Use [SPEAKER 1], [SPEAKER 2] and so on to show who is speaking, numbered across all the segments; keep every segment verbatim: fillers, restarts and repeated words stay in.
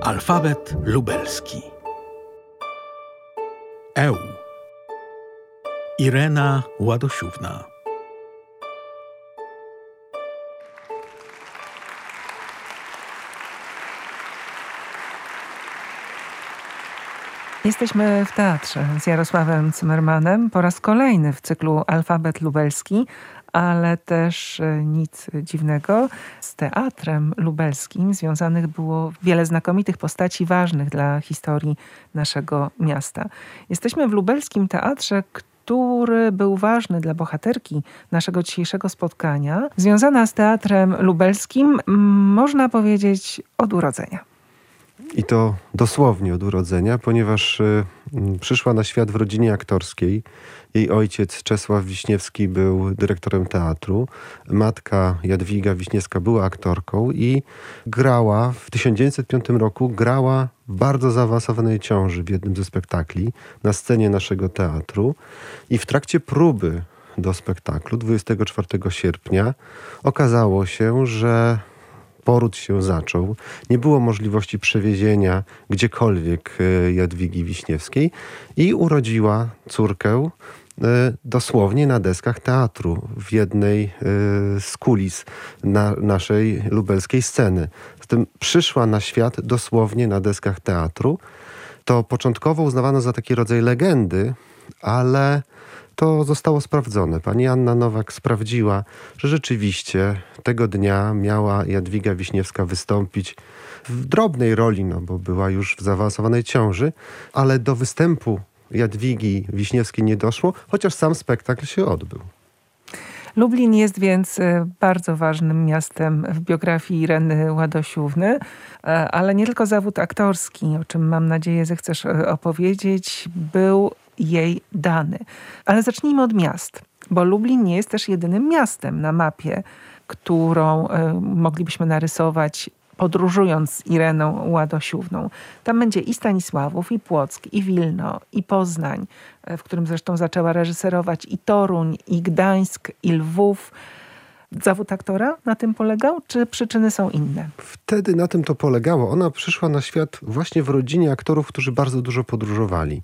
[SPEAKER 1] Alfabet lubelski. Eł. Irena Ładosiówna.
[SPEAKER 2] Jesteśmy w teatrze z Jarosławem Cymmermanem po raz kolejny w cyklu Alfabet lubelski, ale też nic dziwnego. Z teatrem lubelskim związanych było wiele znakomitych postaci ważnych dla historii naszego miasta. Jesteśmy w lubelskim teatrze, który był ważny dla bohaterki naszego dzisiejszego spotkania. Związana z teatrem lubelskim, można powiedzieć, od urodzenia.
[SPEAKER 3] I to dosłownie od urodzenia, ponieważ y, przyszła na świat w rodzinie aktorskiej. Jej ojciec Czesław Wiśniewski był dyrektorem teatru. Matka Jadwiga Wiśniewska była aktorką i grała w tysiąc dziewięćset piątym roku, grała w bardzo zaawansowanej ciąży w jednym ze spektakli na scenie naszego teatru. I w trakcie próby do spektaklu dwudziestego czwartego sierpnia okazało się, że poród się zaczął. Nie było możliwości przewiezienia gdziekolwiek Jadwigi Wiśniewskiej i urodziła córkę dosłownie na deskach teatru w jednej z kulis na naszej lubelskiej sceny. Zatem przyszła na świat dosłownie na deskach teatru. To początkowo uznawano za taki rodzaj legendy, ale to zostało sprawdzone. Pani Anna Nowak sprawdziła, że rzeczywiście tego dnia miała Jadwiga Wiśniewska wystąpić w drobnej roli, no bo była już w zaawansowanej ciąży, ale do występu Jadwigi Wiśniewskiej nie doszło, chociaż sam spektakl się odbył.
[SPEAKER 2] Lublin jest więc bardzo ważnym miastem w biografii Ireny Ładosiówny, ale nie tylko zawód aktorski, o czym mam nadzieję, że chcesz opowiedzieć, był jej dany. Ale zacznijmy od miast, bo Lublin nie jest też jedynym miastem na mapie, którą y, moglibyśmy narysować podróżując z Ireną Ładosiówną. Tam będzie i Stanisławów, i Płock, i Wilno, i Poznań, w którym zresztą zaczęła reżyserować, i Toruń, i Gdańsk, i Lwów. Zawód aktora na tym polegał, czy przyczyny są inne?
[SPEAKER 3] Wtedy na tym to polegało. Ona przyszła na świat właśnie w rodzinie aktorów, którzy bardzo dużo podróżowali.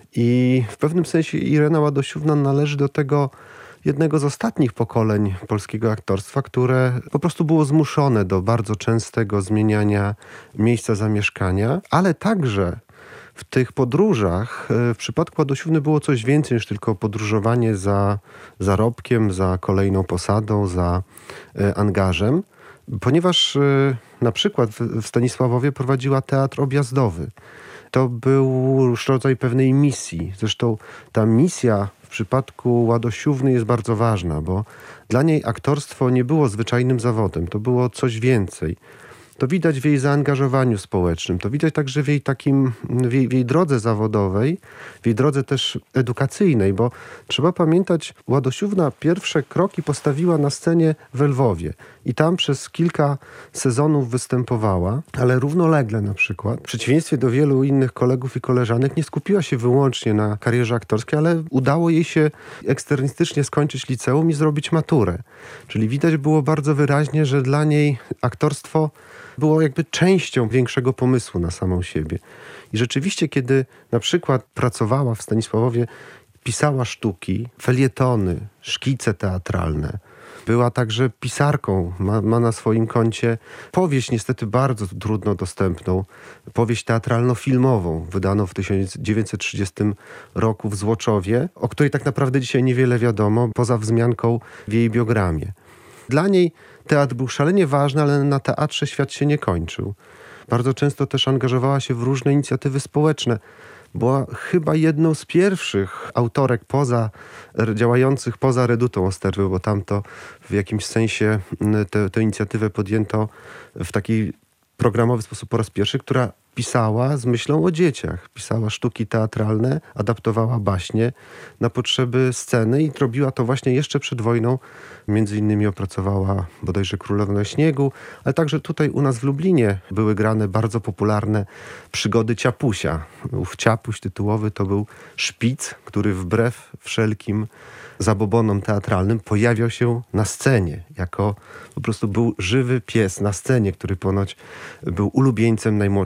[SPEAKER 3] I w pewnym sensie Irena Ładosiówna należy do tego jednego z ostatnich pokoleń polskiego aktorstwa, które po prostu było zmuszone do bardzo częstego zmieniania miejsca zamieszkania, ale także w tych podróżach w przypadku Ładosiówny było coś więcej niż tylko podróżowanie za zarobkiem, za kolejną posadą, za angażem, ponieważ na przykład w Stanisławowie prowadziła teatr objazdowy. To był rodzaj pewnej misji. Zresztą ta misja w przypadku Ładosiówny jest bardzo ważna, bo dla niej aktorstwo nie było zwyczajnym zawodem. To było coś więcej. To widać w jej zaangażowaniu społecznym. To widać także w jej takim, w jej, w jej drodze zawodowej, w jej drodze też edukacyjnej, bo trzeba pamiętać, Ładosiówna pierwsze kroki postawiła na scenie w Lwowie i tam przez kilka sezonów występowała, ale równolegle na przykład, w przeciwieństwie do wielu innych kolegów i koleżanek, nie skupiła się wyłącznie na karierze aktorskiej, ale udało jej się eksternistycznie skończyć liceum i zrobić maturę. Czyli widać było bardzo wyraźnie, że dla niej aktorstwo było jakby częścią większego pomysłu na samą siebie. I rzeczywiście, kiedy na przykład pracowała w Stanisławowie, pisała sztuki, felietony, szkice teatralne. Była także pisarką, ma, ma na swoim koncie powieść niestety bardzo trudno dostępną, powieść teatralno-filmową, wydaną w tysiąc dziewięćset trzydziestym roku w Złoczowie, o której tak naprawdę dzisiaj niewiele wiadomo, poza wzmianką w jej biogramie. Dla niej teatr był szalenie ważny, ale na teatrze świat się nie kończył. Bardzo często też angażowała się w różne inicjatywy społeczne. Była chyba jedną z pierwszych autorek poza, działających poza Redutą Osterwy, bo tam to w jakimś sensie tę inicjatywę podjęto w taki programowy sposób po raz pierwszy, która pisała z myślą o dzieciach. Pisała sztuki teatralne, adaptowała baśnie na potrzeby sceny i robiła to właśnie jeszcze przed wojną. Między innymi opracowała bodajże Królowną Śniegu, ale także tutaj u nas w Lublinie były grane bardzo popularne przygody Ciapusia. Ów Ciapuś tytułowy to był szpic, który wbrew wszelkim zabobonom teatralnym pojawiał się na scenie, jako po prostu był żywy pies na scenie, który ponoć był ulubieńcem najmłodszej części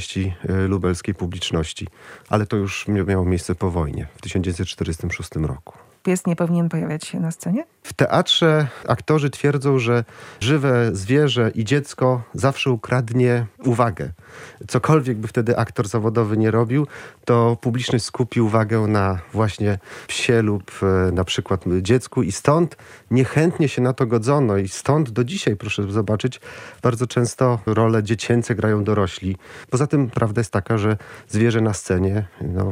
[SPEAKER 3] części lubelskiej publiczności. Ale to już miało miejsce po wojnie, w tysiąc dziewięćset czterdziestym szóstym roku.
[SPEAKER 2] Pies nie powinien pojawiać się na scenie?
[SPEAKER 3] W teatrze aktorzy twierdzą, że żywe zwierzę i dziecko zawsze ukradnie uwagę. Cokolwiek by wtedy aktor zawodowy nie robił, to publiczność skupi uwagę na właśnie psie lub e, na przykład dziecku i stąd niechętnie się na to godzono i stąd do dzisiaj, proszę zobaczyć, bardzo często role dziecięce grają dorośli. Poza tym prawda jest taka, że zwierzę na scenie no,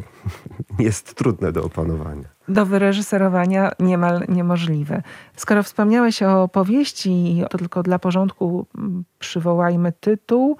[SPEAKER 3] jest trudne do opanowania.
[SPEAKER 2] Do wyreżyserowania niemal niemożliwe. Skoro wspomniałeś o powieści, to tylko dla porządku przywołajmy tytuł.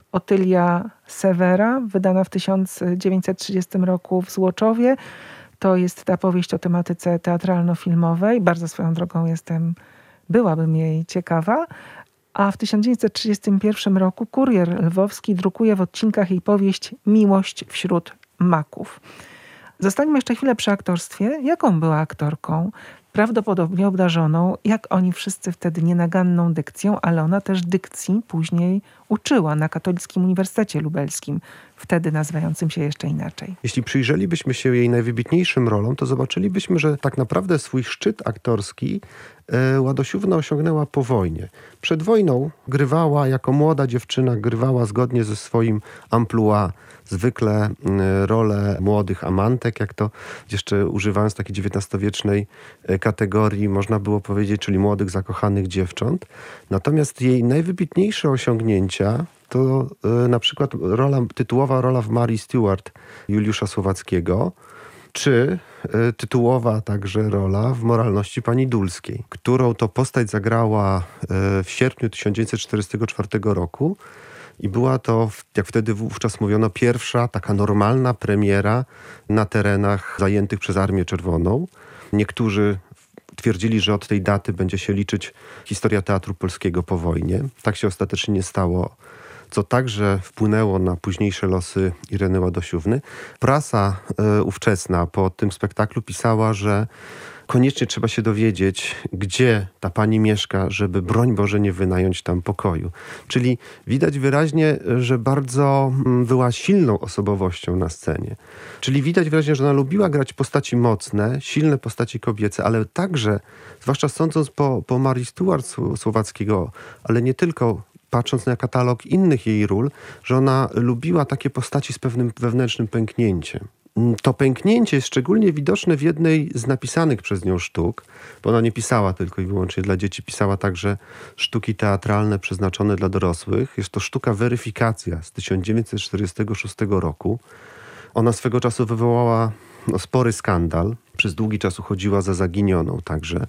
[SPEAKER 2] Otylia Sewera, wydana w tysiąc dziewięćset trzydziestym roku w Złoczowie. To jest ta powieść o tematyce teatralno-filmowej. Bardzo swoją drogą jestem, byłabym jej ciekawa. A w tysiąc dziewięćset trzydziestym pierwszym roku Kurier Lwowski drukuje w odcinkach jej powieść Miłość wśród maków. Zostańmy jeszcze chwilę przy aktorstwie. Jaką była aktorką? Prawdopodobnie obdarzoną, jak oni wszyscy wtedy, nienaganną dykcją, ale ona też dykcji później uczyła na Katolickim Uniwersytecie Lubelskim, wtedy nazywającym się jeszcze inaczej.
[SPEAKER 3] Jeśli przyjrzelibyśmy się jej najwybitniejszym rolom, to zobaczylibyśmy, że tak naprawdę swój szczyt aktorski e, Ładosiówna osiągnęła po wojnie. Przed wojną grywała, jako młoda dziewczyna, grywała zgodnie ze swoim amplua zwykle e, rolę młodych amantek, jak to jeszcze używając takiej dziewiętnastowiecznej e, kategorii można było powiedzieć, czyli młodych zakochanych dziewcząt. Natomiast jej najwybitniejsze osiągnięcia to y, na przykład rola, tytułowa rola w Marii Stuart Juliusza Słowackiego, czy y, tytułowa także rola w Moralności pani Dulskiej, którą to postać zagrała y, w sierpniu tysiąc dziewięćset czterdziestego czwartego roku i była to, jak wtedy wówczas mówiono, pierwsza taka normalna premiera na terenach zajętych przez Armię Czerwoną. Niektórzy twierdzili, że od tej daty będzie się liczyć historia teatru polskiego po wojnie. Tak się ostatecznie nie stało, co także wpłynęło na późniejsze losy Ireny Ładosiówny. Prasa y, ówczesna po tym spektaklu pisała, że koniecznie trzeba się dowiedzieć, gdzie ta pani mieszka, żeby broń Boże nie wynająć tam pokoju. Czyli widać wyraźnie, że bardzo była silną osobowością na scenie. Czyli widać wyraźnie, że ona lubiła grać postaci mocne, silne postaci kobiece, ale także, zwłaszcza sądząc po, po Marii Stuart Słowackiego, ale nie tylko, patrząc na katalog innych jej ról, że ona lubiła takie postaci z pewnym wewnętrznym pęknięciem. To pęknięcie jest szczególnie widoczne w jednej z napisanych przez nią sztuk, bo ona nie pisała tylko i wyłącznie dla dzieci, pisała także sztuki teatralne przeznaczone dla dorosłych. Jest to sztuka Weryfikacja z tysiąc dziewięćset czterdziestego szóstego roku. Ona swego czasu wywołała no, spory skandal. Przez długi czas uchodziła za zaginioną także.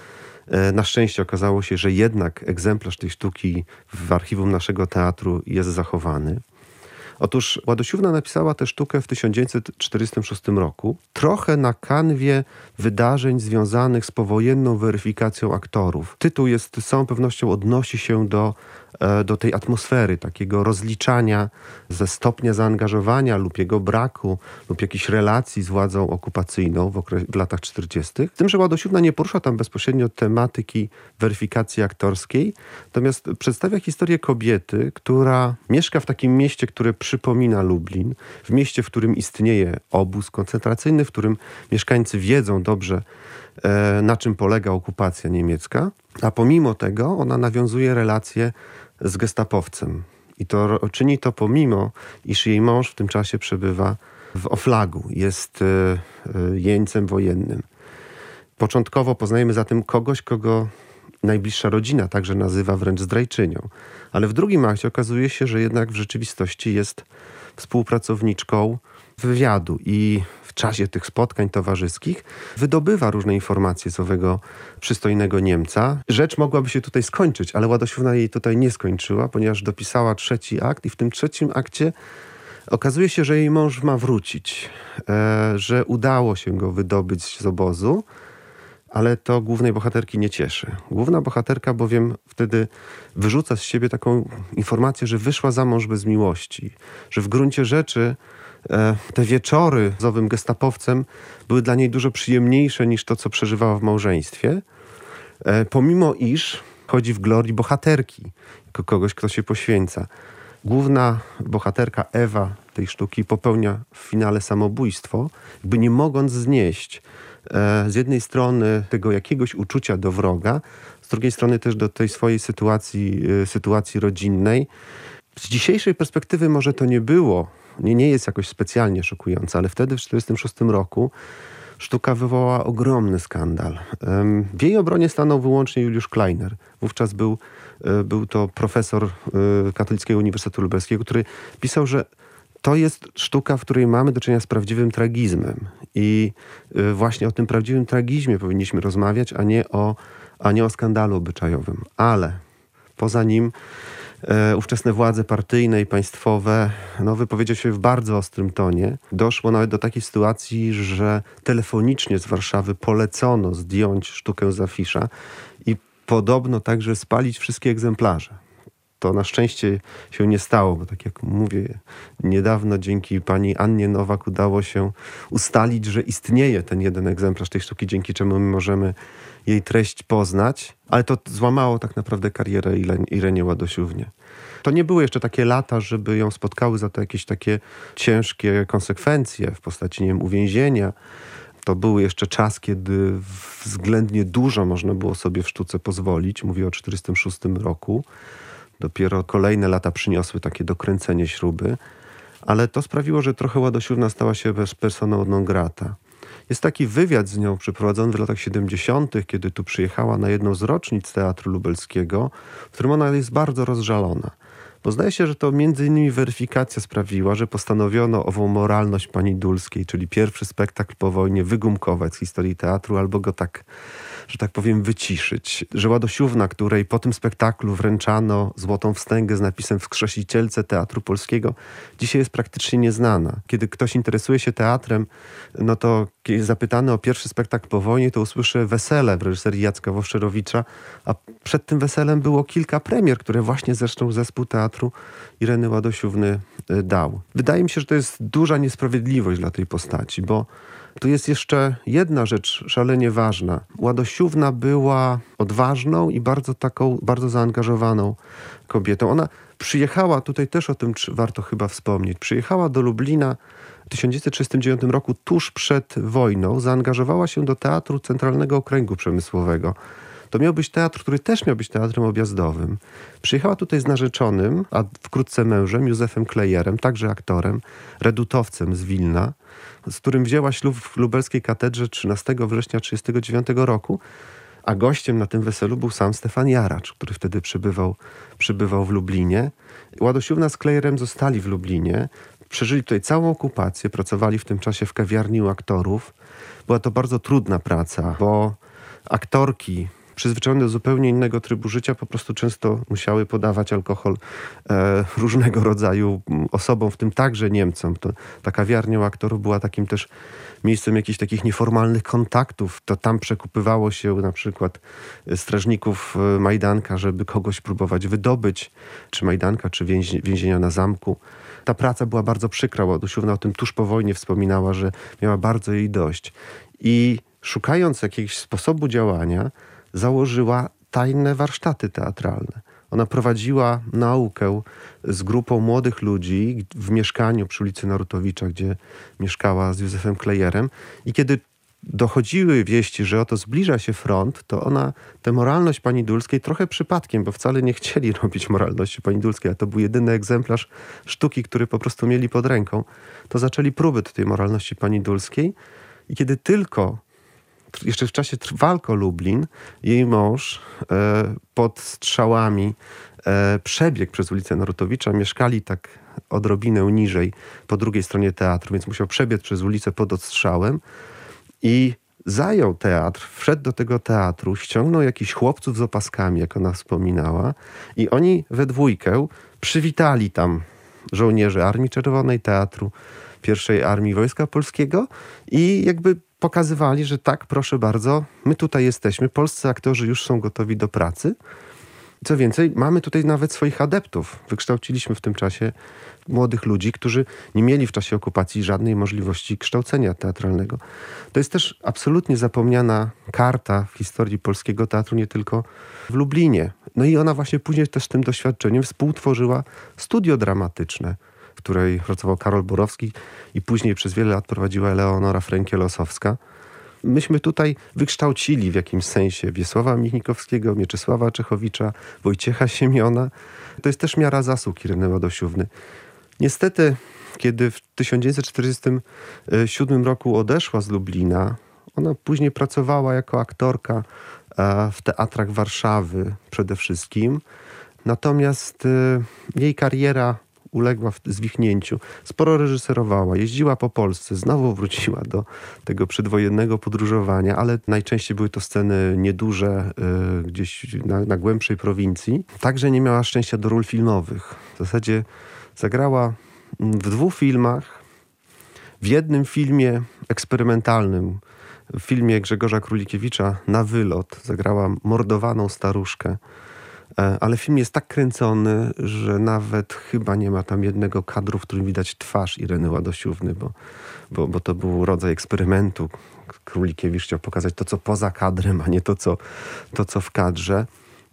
[SPEAKER 3] Na szczęście okazało się, że jednak egzemplarz tej sztuki w archiwum naszego teatru jest zachowany. Otóż Ładosiówna napisała tę sztukę w tysiąc dziewięćset czterdziestym szóstym roku, trochę na kanwie wydarzeń związanych z powojenną weryfikacją aktorów. Tytuł jest, z całą pewnością odnosi się do, do tej atmosfery, takiego rozliczania ze stopnia zaangażowania lub jego braku, lub jakichś relacji z władzą okupacyjną w, okres, w latach czterdziestych. Z tym, że Ładosiówna nie porusza tam bezpośrednio tematyki weryfikacji aktorskiej, natomiast przedstawia historię kobiety, która mieszka w takim mieście, które przypomina Lublin, w mieście, w którym istnieje obóz koncentracyjny, w którym mieszkańcy wiedzą dobrze, e, na czym polega okupacja niemiecka, a pomimo tego ona nawiązuje relacje z gestapowcem. I to czyni to pomimo, iż jej mąż w tym czasie przebywa w Oflagu, jest e, e, jeńcem wojennym. Początkowo poznajemy zatem kogoś, kogo najbliższa rodzina także nazywa wręcz zdrajczynią. Ale w drugim akcie okazuje się, że jednak w rzeczywistości jest współpracowniczką wywiadu i w czasie tych spotkań towarzyskich wydobywa różne informacje z owego przystojnego Niemca. Rzecz mogłaby się tutaj skończyć, ale Ładosiówna jej tutaj nie skończyła, ponieważ dopisała trzeci akt i w tym trzecim akcie okazuje się, że jej mąż ma wrócić, e, że udało się go wydobyć z obozu, ale to głównej bohaterki nie cieszy. Główna bohaterka bowiem wtedy wyrzuca z siebie taką informację, że wyszła za mąż bez miłości, że w gruncie rzeczy e, te wieczory z owym gestapowcem były dla niej dużo przyjemniejsze niż to, co przeżywała w małżeństwie, e, pomimo iż chodzi w glorii bohaterki, jako kogoś, kto się poświęca. główna bohaterka Ewa tej sztuki popełnia w finale samobójstwo, jakby nie mogąc znieść e, z jednej strony tego jakiegoś uczucia do wroga, z drugiej strony też do tej swojej sytuacji, e, sytuacji rodzinnej. Z dzisiejszej perspektywy może to nie było, nie, nie jest jakoś specjalnie szokujące, ale wtedy w tysiąc dziewięćset czterdziestym szóstym roku sztuka wywołała ogromny skandal. W jej obronie stanął wyłącznie Juliusz Kleiner. Wówczas był, był to profesor Katolickiego Uniwersytetu Lubelskiego, który pisał, że to jest sztuka, w której mamy do czynienia z prawdziwym tragizmem. I właśnie o tym prawdziwym tragizmie powinniśmy rozmawiać, a nie o, a nie o skandalu obyczajowym. Ale poza nim E, ówczesne władze partyjne i państwowe no, wypowiedziały się w bardzo ostrym tonie. Doszło nawet do takiej sytuacji, że telefonicznie z Warszawy polecono zdjąć sztukę z afisza i podobno także spalić wszystkie egzemplarze. To na szczęście się nie stało, bo tak jak mówię, niedawno dzięki pani Annie Nowak udało się ustalić, że istnieje ten jeden egzemplarz tej sztuki, dzięki czemu my możemy jej treść poznać, ale to złamało tak naprawdę karierę Irenie Ładosiównie. To nie były jeszcze takie lata, żeby ją spotkały za to jakieś takie ciężkie konsekwencje w postaci, nie wiem, uwięzienia. To był jeszcze czas, kiedy względnie dużo można było sobie w sztuce pozwolić. Mówię o tysiąc dziewięćset czterdziestym szóstym roku. Dopiero kolejne lata przyniosły takie dokręcenie śruby. Ale to sprawiło, że trochę Ładosiówna stała się personą non grata. Jest taki wywiad z nią przeprowadzony w latach siedemdziesiątych, kiedy tu przyjechała na jedną z rocznic Teatru Lubelskiego, w którym ona jest bardzo rozżalona. Bo zdaje się, że to między innymi weryfikacja sprawiła, że postanowiono ową moralność pani Dulskiej, czyli pierwszy spektakl po wojnie, wygumkować z historii teatru albo go tak, że tak powiem, wyciszyć. Że Ładosiówna, której po tym spektaklu wręczano złotą wstęgę z napisem Wskrzesicielce Teatru Polskiego, dzisiaj jest praktycznie nieznana. Kiedy ktoś interesuje się teatrem, no to kiedy jest zapytany o pierwszy spektakl po wojnie, to usłyszy Wesele w reżyserii Jacka Wowszerowicza, a przed tym Weselem było kilka premier, które właśnie zresztą zespół teatru Ireny Ładosiówny dał. Wydaje mi się, że to jest duża niesprawiedliwość dla tej postaci, bo tu jest jeszcze jedna rzecz szalenie ważna. Ładosiówna była odważną i bardzo taką, bardzo zaangażowaną kobietą. Ona przyjechała, tutaj też o tym warto chyba wspomnieć, przyjechała do Lublina w tysiąc dziewięćset trzydziestym dziewiątym roku, tuż przed wojną, zaangażowała się do Teatru Centralnego Okręgu Przemysłowego. To miał być teatr, który też miał być teatrem objazdowym. Przyjechała tutaj z narzeczonym, a wkrótce mężem, Józefem Klejerem, także aktorem, redutowcem z Wilna, z którym wzięła ślub w lubelskiej katedrze trzynastego września tysiąc dziewięćset trzydziestego dziewiątego roku, a gościem na tym weselu był sam Stefan Jaracz, który wtedy przybywał, przybywał w Lublinie. Ładosiówna z Klejerem zostali w Lublinie, przeżyli tutaj całą okupację, pracowali w tym czasie w kawiarni u aktorów. Była to bardzo trudna praca, bo aktorki przyzwyczajone do zupełnie innego trybu życia po prostu często musiały podawać alkohol e, różnego rodzaju osobom, w tym także Niemcom. To, ta kawiarnia u aktorów była takim też miejscem jakichś takich nieformalnych kontaktów. To tam przekupywało się na przykład strażników Majdanka, żeby kogoś próbować wydobyć, czy Majdanka, czy więzi, więzienia na zamku. Ta praca była bardzo przykra. Ładosiówna o tym tuż po wojnie wspominała, że miała bardzo jej dość. I szukając jakiegoś sposobu działania, założyła tajne warsztaty teatralne. Ona prowadziła naukę z grupą młodych ludzi w mieszkaniu przy ulicy Narutowicza, gdzie mieszkała z Józefem Klejerem. I kiedy dochodziły wieści, że oto zbliża się front, to ona tę moralność pani Dulskiej trochę przypadkiem, bo wcale nie chcieli robić moralności pani Dulskiej, a to był jedyny egzemplarz sztuki, który po prostu mieli pod ręką, to zaczęli próby tej moralności pani Dulskiej. I kiedy tylko jeszcze w czasie walk o Lublin jej mąż e, pod strzałami e, przebiegł przez ulicę Narutowicza. Mieszkali tak odrobinę niżej po drugiej stronie teatru, więc musiał przebiec przez ulicę pod odstrzałem i zajął teatr, wszedł do tego teatru, ściągnął jakichś chłopców z opaskami, jak ona wspominała, i oni we dwójkę przywitali tam żołnierzy Armii Czerwonej, Teatru Pierwszej Armii Wojska Polskiego i jakby pokazywali, że tak, proszę bardzo, my tutaj jesteśmy, polscy aktorzy już są gotowi do pracy. Co więcej, mamy tutaj nawet swoich adeptów. Wykształciliśmy w tym czasie młodych ludzi, którzy nie mieli w czasie okupacji żadnej możliwości kształcenia teatralnego. To jest też absolutnie zapomniana karta w historii polskiego teatru, nie tylko w Lublinie. No i ona właśnie później też tym doświadczeniem współtworzyła studio dramatyczne, w której pracował Karol Borowski i później przez wiele lat prowadziła Eleonora Frękiel-Osowska. Myśmy tutaj wykształcili w jakimś sensie Wiesława Michnikowskiego, Mieczysława Czechowicza, Wojciecha Siemiona. To jest też miara zasług Ireny Ładosiówny. Niestety, kiedy w tysiąc dziewięćset czterdziestym siódmym roku odeszła z Lublina, ona później pracowała jako aktorka w teatrach Warszawy przede wszystkim. Natomiast jej kariera uległa zwichnięciu. Sporo reżyserowała, jeździła po Polsce, znowu wróciła do tego przedwojennego podróżowania, ale najczęściej były to sceny nieduże, y, gdzieś na, na głębszej prowincji. Także nie miała szczęścia do ról filmowych. W zasadzie zagrała w dwóch filmach, w jednym filmie eksperymentalnym, w filmie Grzegorza Królikiewicza Na wylot, zagrała mordowaną staruszkę. Ale film jest tak kręcony, że nawet chyba nie ma tam jednego kadru, w którym widać twarz Ireny Ładosiówny, bo, bo, bo to był rodzaj eksperymentu. Królikiewicz chciał pokazać to, co poza kadrem, a nie to, co, to, co w kadrze.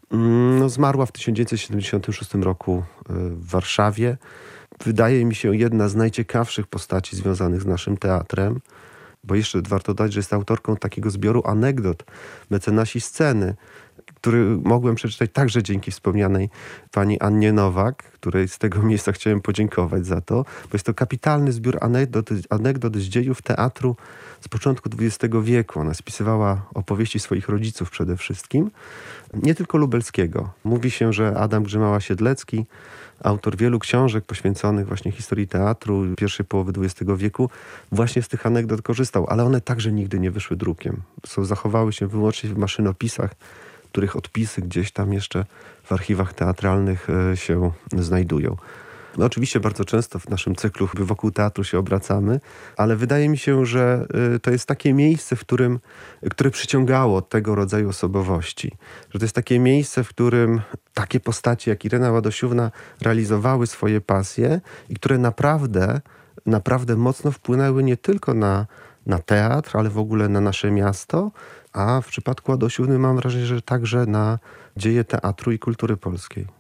[SPEAKER 3] No, zmarła w tysiąc dziewięćset siedemdziesiątym szóstym roku w Warszawie. Wydaje mi się jedna z najciekawszych postaci związanych z naszym teatrem, bo jeszcze warto dodać, że jest autorką takiego zbioru anegdot Mecenasi sceny, który mogłem przeczytać także dzięki wspomnianej pani Annie Nowak, której z tego miejsca chciałem podziękować za to, bo jest to kapitalny zbiór anegdot, anegdot z dziejów teatru z początku dwudziestego wieku. Ona spisywała opowieści swoich rodziców przede wszystkim, nie tylko lubelskiego. Mówi się, że Adam Grzymała-Siedlecki, autor wielu książek poświęconych właśnie historii teatru pierwszej połowy dwudziestego wieku, właśnie z tych anegdot korzystał, ale one także nigdy nie wyszły drukiem. Są, zachowały się wyłącznie w maszynopisach, których odpisy gdzieś tam jeszcze w archiwach teatralnych się znajdują. No oczywiście bardzo często w naszym cyklu wokół teatru się obracamy, ale wydaje mi się, że to jest takie miejsce, w którym, które przyciągało tego rodzaju osobowości. Że to jest takie miejsce, w którym takie postacie jak Irena Ładosiówna realizowały swoje pasje i które naprawdę, naprawdę mocno wpłynęły nie tylko na, na teatr, ale w ogóle na nasze miasto, a w przypadku Ładosiówny mam wrażenie, że także na dzieje teatru i kultury polskiej.